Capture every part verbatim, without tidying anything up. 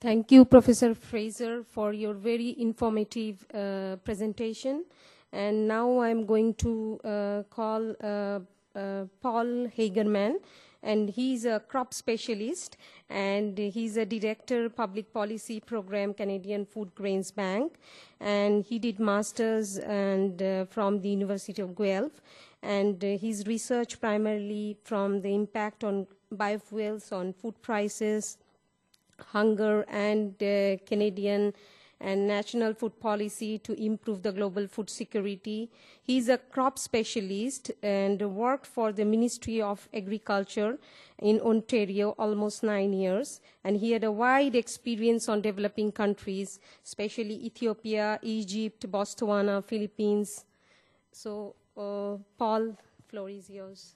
Thank you, Professor Fraser, for your very informative uh, presentation. And now I'm going to uh, call uh, uh, Paul Hagerman, and he's a crop specialist, and he's a director, public policy program, Canadian Food Grains Bank, and he did masters and uh, from the University of Guelph, and uh, his research primarily from the impact on biofuels on food prices, hunger, and uh, Canadian and national food policy to improve the global food security. He's a crop specialist and worked for the Ministry of Agriculture in Ontario almost nine years. And he had a wide experience on developing countries, especially Ethiopia, Egypt, Botswana, Philippines. So, uh, Paul, floor is yours.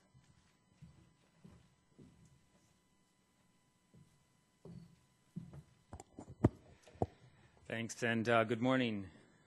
Thanks, and uh, good morning.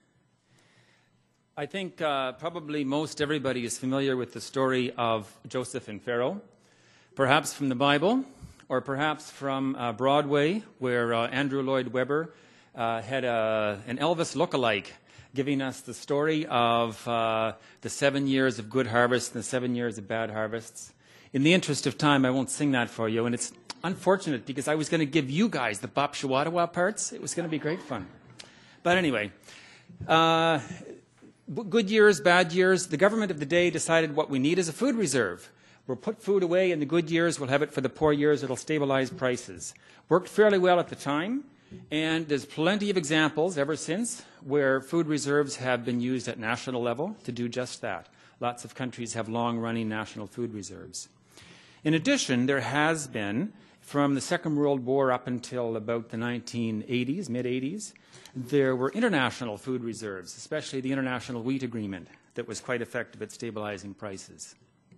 I think uh, probably most everybody is familiar with the story of Joseph and Pharaoh, perhaps from the Bible, or perhaps from uh, Broadway, where uh, Andrew Lloyd Webber uh, had a, an Elvis look-alike, giving us the story of uh, the seven years of good harvests and the seven years of bad harvests. In the interest of time, I won't sing that for you, and it's unfortunate because I was going to give you guys the Bop Shawatawa parts. It was going to be great fun. But anyway, uh, good years, bad years, the government of the day decided what we need is a food reserve. We'll put food away in the good years, we'll have it for the poor years, it'll stabilize prices. Worked fairly well at the time, and there's plenty of examples ever since where food reserves have been used at national level to do just that. Lots of countries have long-running national food reserves. In addition, there has been, from the Second World War up until about the nineteen eighties, mid-eighties, there were international food reserves, especially the International Wheat Agreement, that was quite effective at stabilizing prices.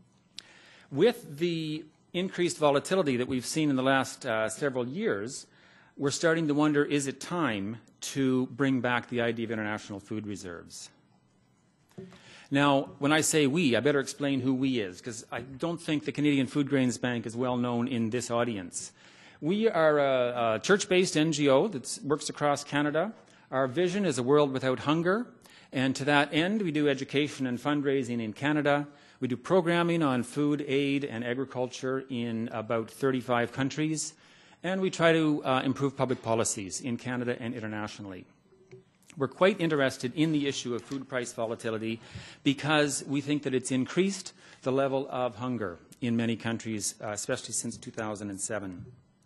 With the increased volatility that we've seen in the last uh, several years, we're starting to wonder, is it time to bring back the idea of international food reserves? Now, when I say we, I better explain who we is, because I don't think the Canadian Food Grains Bank is well known in this audience. We are a, a church-based N G O that works across Canada. Our vision is a world without hunger, and to that end, we do education and fundraising in Canada. We do programming on food, aid, and agriculture in about thirty-five countries, and we try to uh, improve public policies in Canada and internationally. We're quite interested in the issue of food price volatility because we think that it's increased the level of hunger in many countries, uh, especially since two thousand seven.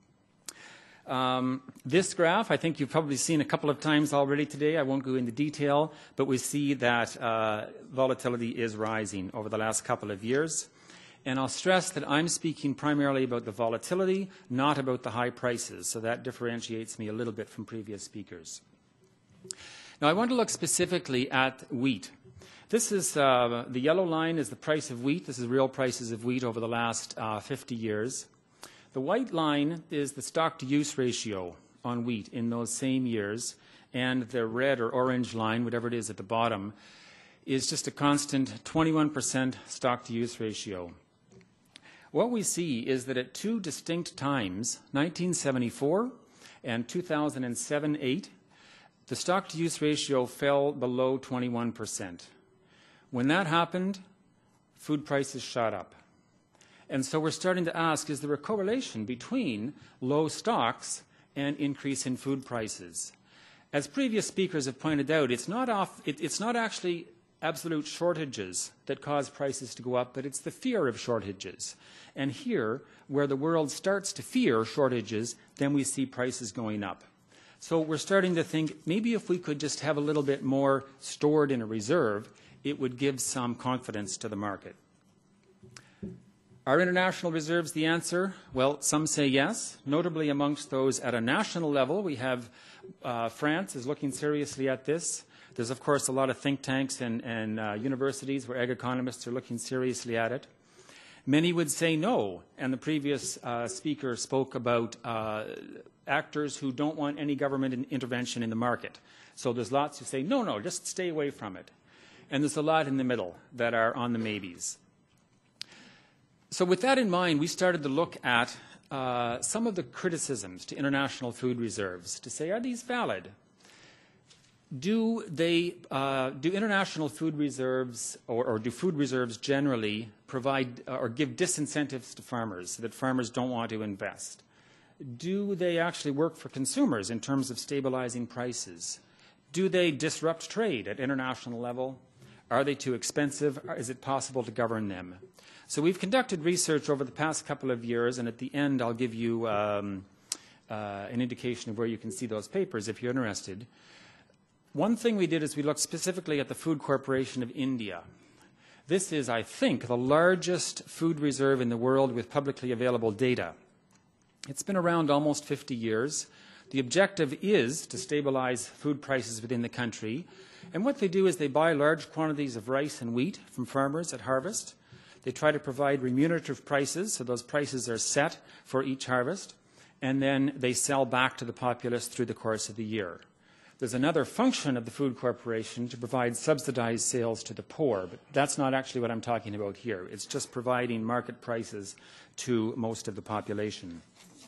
Um, this graph, I think you've probably seen a couple of times already today. I won't go into detail, but we see that uh, volatility is rising over the last couple of years. And I'll stress that I'm speaking primarily about the volatility, not about the high prices. So that differentiates me a little bit from previous speakers. Now, I want to look specifically at wheat. This is, uh, the yellow line is the price of wheat. This is real prices of wheat over the last uh, fifty years. The white line is the stock-to-use ratio on wheat in those same years, and the red or orange line, whatever it is at the bottom, is just a constant twenty-one percent stock-to-use ratio. What we see is that at two distinct times, nineteen seventy-four and two thousand seven eight, the stock-to-use ratio fell below twenty-one percent. When that happened, food prices shot up. And so we're starting to ask, is there a correlation between low stocks and increase in food prices? As previous speakers have pointed out, it's not, off, it, it's not actually absolute shortages that cause prices to go up, but it's the fear of shortages. And here, where the world starts to fear shortages, then we see prices going up. So we're starting to think maybe if we could just have a little bit more stored in a reserve, it would give some confidence to the market. Are international reserves the answer? Well, some say yes. Notably amongst those at a national level, we have uh, France is looking seriously at this. There's, of course, a lot of think tanks and, and uh, universities where ag economists are looking seriously at it. Many would say no, and the previous uh, speaker spoke about uh, actors who don't want any government in intervention in the market. So there's lots who say, no, no, just stay away from it. And there's a lot in the middle that are on the maybes. So with that in mind, we started to look at uh, some of the criticisms to international food reserves to say, are these valid? Do they, uh, do international food reserves or, or do food reserves generally provide uh, or give disincentives to farmers so that farmers don't want to invest? Do they actually work for consumers in terms of stabilizing prices? Do they disrupt trade at international level? Are they too expensive? Is it possible to govern them? So we've conducted research over the past couple of years, and at the end I'll give you um, uh, an indication of where you can see those papers if you're interested. One thing we did is we looked specifically at the Food Corporation of India. This is, I think, the largest food reserve in the world with publicly available data. It's been around almost fifty years. The objective is to stabilize food prices within the country. And what they do is they buy large quantities of rice and wheat from farmers at harvest. They try to provide remunerative prices, so those prices are set for each harvest. And then they sell back to the populace through the course of the year. There's another function of the Food Corporation to provide subsidized sales to the poor, but that's not actually what I'm talking about here. It's just providing market prices to most of the population.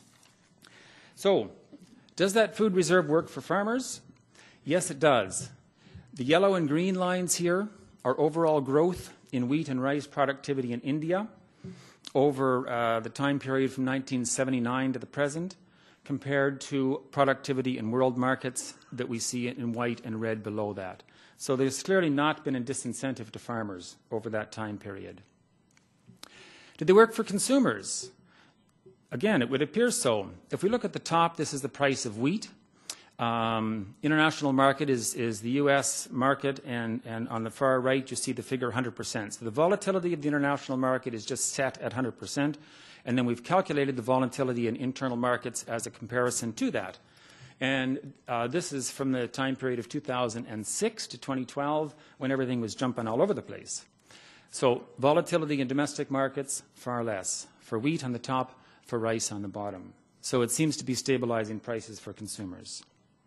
So, does that food reserve work for farmers? Yes, it does. The yellow and green lines here are overall growth in wheat and rice productivity in India over uh, the time period from nineteen seventy-nine to the present, compared to productivity in world markets that we see in white and red below that. So there's clearly not been a disincentive to farmers over that time period. Did they work for consumers? Again, it would appear so. If we look at the top, this is the price of wheat. Um, international market is, is the U S market, and, and on the far right you see the figure one hundred percent. So the volatility of the international market is just set at one hundred percent. And then we've calculated the volatility in internal markets as a comparison to that. And uh, this is from the time period of two thousand six to twenty twelve, when everything was jumping all over the place. So volatility in domestic markets, far less. For wheat on the top, for rice on the bottom. So it seems to be stabilizing prices for consumers.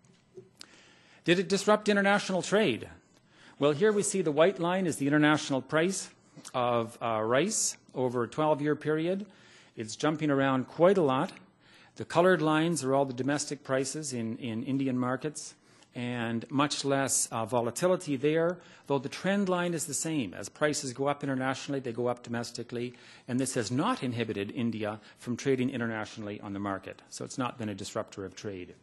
Did it disrupt international trade? Well, here we see the white line is the international price of uh, rice over a twelve-year period. It's jumping around quite a lot. The colored lines are all the domestic prices in, in Indian markets, and much less uh, volatility there, though the trend line is the same. As prices go up internationally, they go up domestically, and this has not inhibited India from trading internationally on the market. So it's not been a disruptor of trade.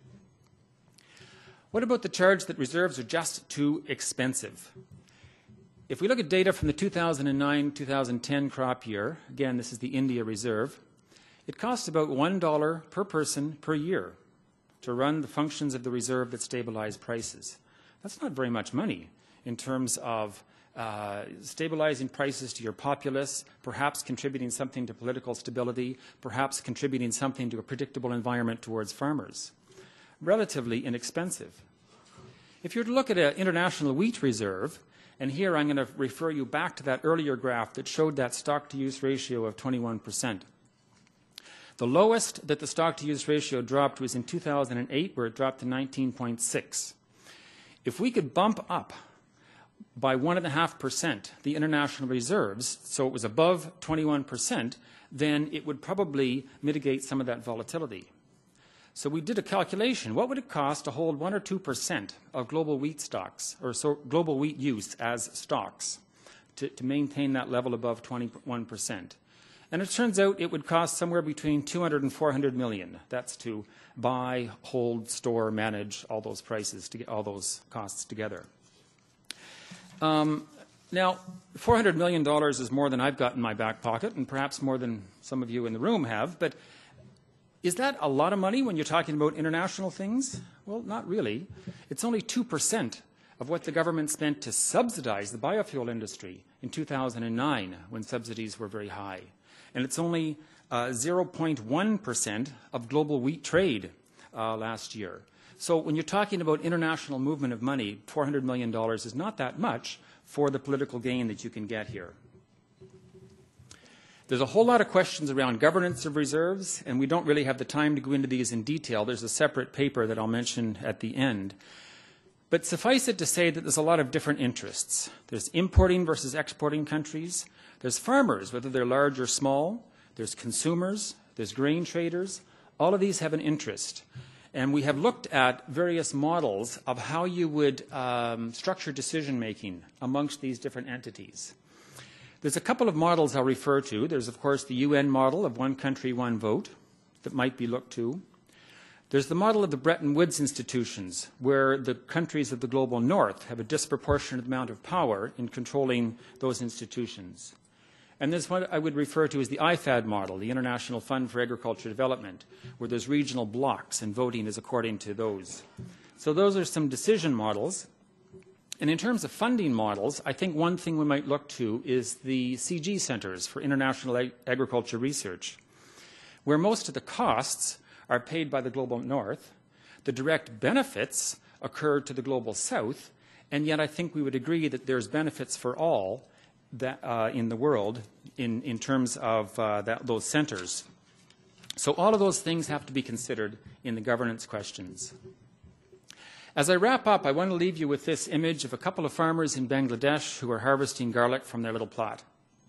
What about the charge that reserves are just too expensive? If we look at data from the two thousand nine two thousand ten crop year, again, this is the India reserve, it costs about one dollar per person per year to run the functions of the reserve that stabilize prices. That's not very much money in terms of uh, stabilizing prices to your populace, perhaps contributing something to political stability, perhaps contributing something to a predictable environment towards farmers. Relatively inexpensive. If you were to look at an international wheat reserve, and here I'm going to refer you back to that earlier graph that showed that stock-to-use ratio of twenty-one percent. The lowest that the stock-to-use ratio dropped was in two thousand eight, where it dropped to nineteen point six. If we could bump up by one point five percent the international reserves, so it was above twenty-one percent, then it would probably mitigate some of that volatility. So we did a calculation. What would it cost to hold one or two percent of global wheat stocks, or so global wheat use as stocks, to, to maintain that level above twenty-one percent? And it turns out it would cost somewhere between two hundred and four hundred million. That's to buy, hold, store, manage all those prices, to get all those costs together. Um, now, four hundred million dollars is more than I've got in my back pocket, and perhaps more than some of you in the room have, but is that a lot of money when you're talking about international things? Well, not really. It's only two percent of what the government spent to subsidize the biofuel industry in two thousand nine, when subsidies were very high. And it's only uh, zero point one percent of global wheat trade uh, last year. So when you're talking about international movement of money, four hundred million dollars is not that much for the political gain that you can get here. There's a whole lot of questions around governance of reserves, and we don't really have the time to go into these in detail. There's a separate paper that I'll mention at the end. But suffice it to say that there's a lot of different interests. There's importing versus exporting countries. There's farmers, whether they're large or small. There's consumers. there's grain traders. All of these have an interest. And we have looked at various models of how you would um, structure decision-making amongst these different entities. There's a couple of models I'll refer to. There's, of course, the U N model of one country, one vote that might be looked to. There's the model of the Bretton Woods institutions, where the countries of the global north have a disproportionate amount of power in controlling those institutions. And there's what I would refer to as the I FAD model, the International Fund for Agriculture Development, where there's regional blocks and voting is according to those. So those are some decision models. And in terms of funding models, I think one thing we might look to is the C G centers for international ag agriculture research, where most of the costs are paid by the global north, the direct benefits occur to the global south, and yet I think we would agree that there's benefits for all that, uh, in the world in, in terms of uh, that, those centers. So all of those things have to be considered in the governance questions. As I wrap up, I want to leave you with this image of a couple of farmers in Bangladesh who are harvesting garlic from their little plot.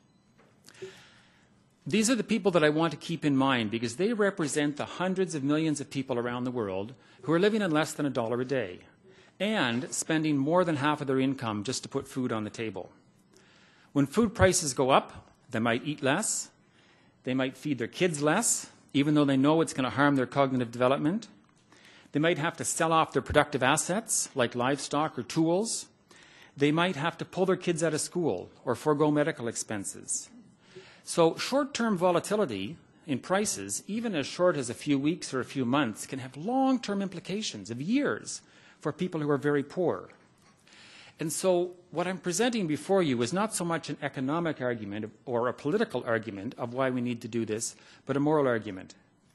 These are the people that I want to keep in mind because they represent the hundreds of millions of people around the world who are living on less than a dollar a day and spending more than half of their income just to put food on the table. When food prices go up, they might eat less, they might feed their kids less, even though they know it's going to harm their cognitive development. They might have to sell off their productive assets, like livestock or tools. They might have to pull their kids out of school or forego medical expenses. So short-term volatility in prices, even as short as a few weeks or a few months, can have long-term implications of years for people who are very poor. And so what I'm presenting before you is not so much an economic argument or a political argument of why we need to do this, but a moral argument.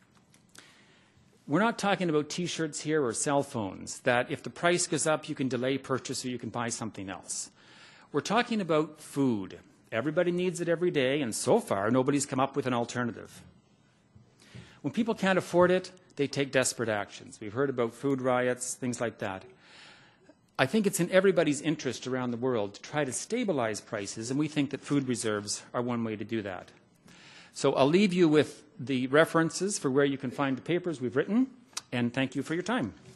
We're not talking about T-shirts here or cell phones, that if the price goes up, you can delay purchase or you can buy something else. We're talking about food. Everybody needs it every day, and so far, nobody's come up with an alternative. When people can't afford it, they take desperate actions. We've heard about food riots, things like that. I think it's in everybody's interest around the world to try to stabilize prices, and we think that food reserves are one way to do that. So I'll leave you with the references for where you can find the papers we've written, and thank you for your time.